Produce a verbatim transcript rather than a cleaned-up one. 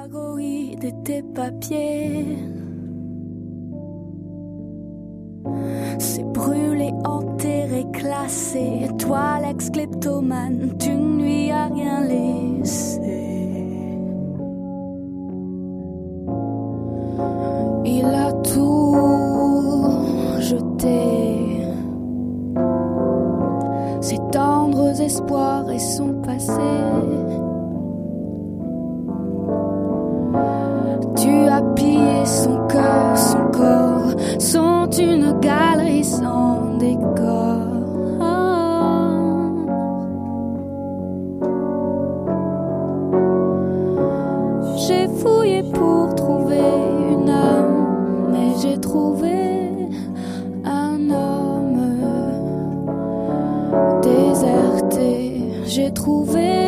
polaroid et tes papiers. C'est brûlé, enterré, classé. Toi, l'ex-kleptomane, tu ne lui as rien laissé. Il a tout jeté, ses tendres espoirs et son passé. Tu as pillé son cœur, son corps sont une galerie sans décor. J'ai fouillé pour trouver une âme, mais j'ai trouvé un homme déserté. J'ai trouvé